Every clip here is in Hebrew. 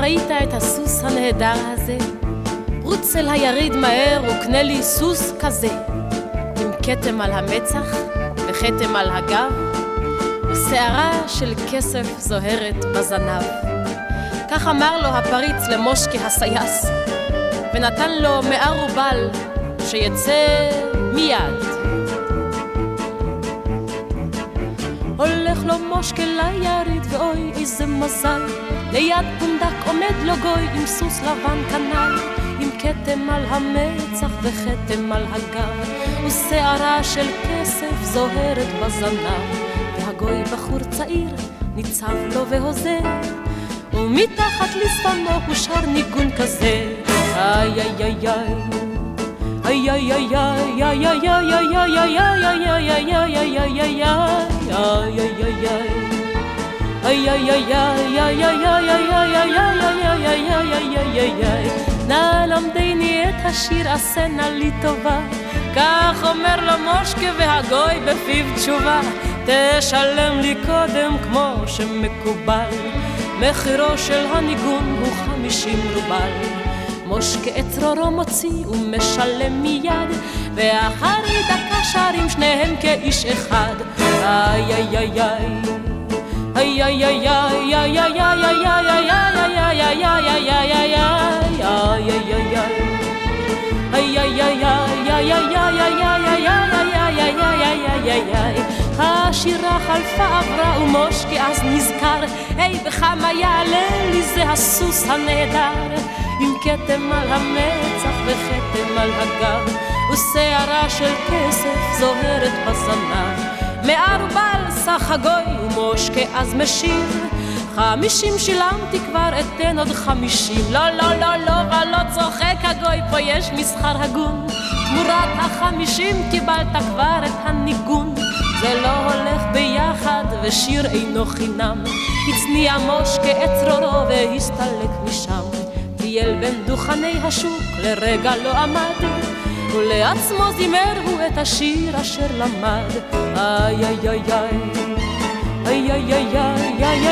ראית את הסוס הנהדר הזה? רוץ אל היריד מהר וקנה לי סוס כזה, עם כתם על המצח וכתם על הגב, ושערה של כסף זוהרת בזנב. כך אמר לו הפריץ למושקי הסייס, ונתן לו 100 רובל שיצא מיד. הולך לו מושקה ליריד ואוי איזה מזל, ליד פונדק עומד לו גוי עם סוס לבן כנל, עם כתם על המצח וכתם על הגב, ושערה של כסף זוהרת בזנב. והגוי בחור צעיר ניצב לו והוזר, ומתחת לשפמו הוא שר ניגון כזה, איי איי איי איי איי איי איי איי איי איי, נא למדני את השיר עשה נא לי טובה, כך אומר לו מושקה והגוי בפיו תשובה, תשלם לי קודם כמו שמקובל, מחירו של הניגון הוא 50 רובל. מושקה את צרורו מוציא ומשלם מיד, ואחרי דקה שרים שניהם כאיש אחד, איי איי איי איי איי איי איי איי איי איי. השירה חלפה עברה ומושקה אז נזכר, היי בכמה יעלה לי זה הסוס הנהדר, עם כתם על המצח וכתם על הגב, ושערה של כסף זוהרת בזנב. 100 רובל סך הגוי ומושקה אז משיר, 50 שילמתי כבר אתן עוד 50. לא לא לא לא ולא צוחק הגוי, פה יש מסחר הגון, תמורת 50 קיבלת כבר את הניגון. זה לא הולך ביחד ושיר אינו חינם, הצניע מושקה את צרורו והסתלק משם, טייל בין דוכני השוק לרגע לא עמד, ולעצמו זימר הוא את השיר אשר למד, איי איי איי איי איי איי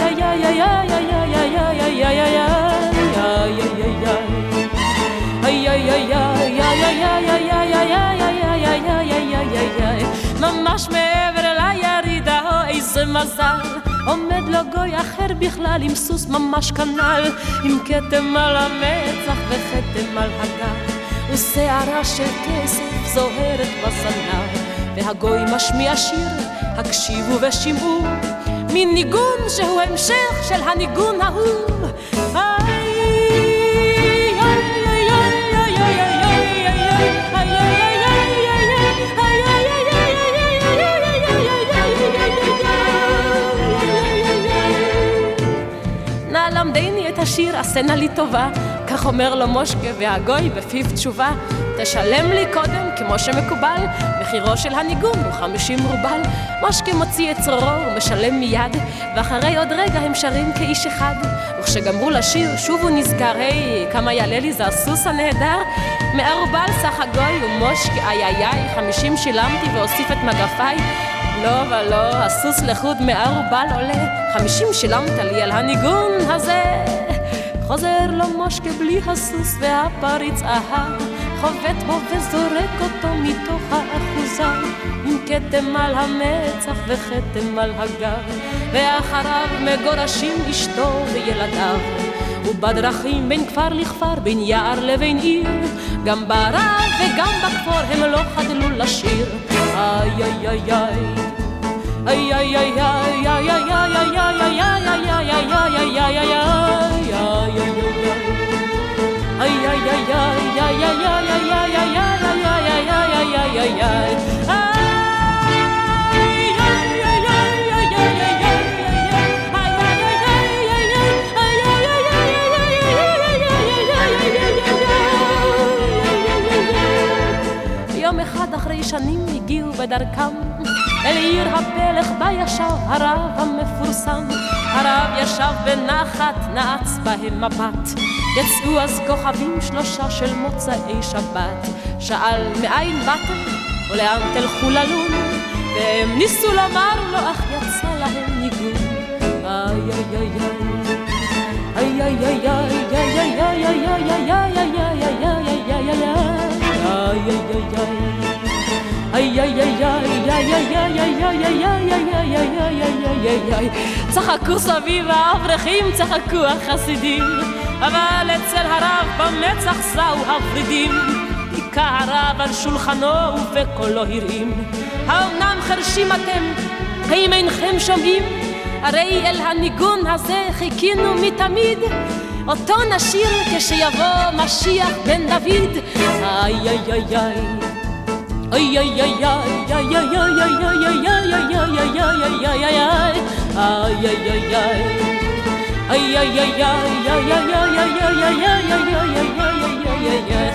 איי. ממש מעבר לירידה, איזה מזל, עומד לו גוי אחר בכלל עם סוס ממש כנל, עם כתם על המצח וכתם על הגב, ושערה של כסף זוהרת בזנב. והגוי משמיע שיר, הקשיבו ושמעו, מין ניגון שהוא המשך של הניגון ההוא. נא למדני את השיר עשה נא לי טובה, כך אומר לו מושקה והגוי בפיו תשובה, תשלם לי קודם כמו שמקובל, מחירו של הניגון הוא 50 רובל. מושקה מוציא את צרורו ומשלם מיד, ואחרי עוד רגע הם שרים כאיש אחד, וכשגמרו לשיר שוב הוא נזכר, היי כמה יעלה לי זה הסוס הנהדר. 100 רובל סך הגוי ומושקה איי איי איי, 50 שילמתי והוסיף את מגפיי. לא ולא, הסוס לחוד 100 רובל עולה, 50 שילמת לי על הניגון הזה. חוזר לו מושקה בלי הסוס והפריץ אהב, חובט בו וזורק אותו מתוך האחוזה, עם כתם על המצח וכתם על הגב, ואחריו מגורשים אשתו וילדיו. ובדרכים בין כפר לכפר, בין יער לבין עיר, גם ברב וגם בכפור הם לא חדלו לשיר, איי איי איי איי איי איי איי איי יום אחד אחרי שנים הגיעו בדרכם אל עיר הפלך בה ישב הרב המפורסם. הרב ישב בנחת, נעץ בהם מבט. יצאו אז כוכבים 3 של מוצאי שבת. שאל מאין באתם ולאן תלכו ללון, והם ניסו לומר לו אך יצא להם ניגון. איי איי איי איי צחקו סביב האברכים, צחקו החסידים, אבל אצל הרב במצח זהו הוורידים. היכה הרב על שולחנו ובקולו הרעים, האומנם חרשים אתם, האם אינכם שומעים? הרי אל הניגון הזה חיכינו מתמיד, אותו נשיר כשיבוא משיח בן דוד. איי איי איי איי איי איי איי איי איי איי איי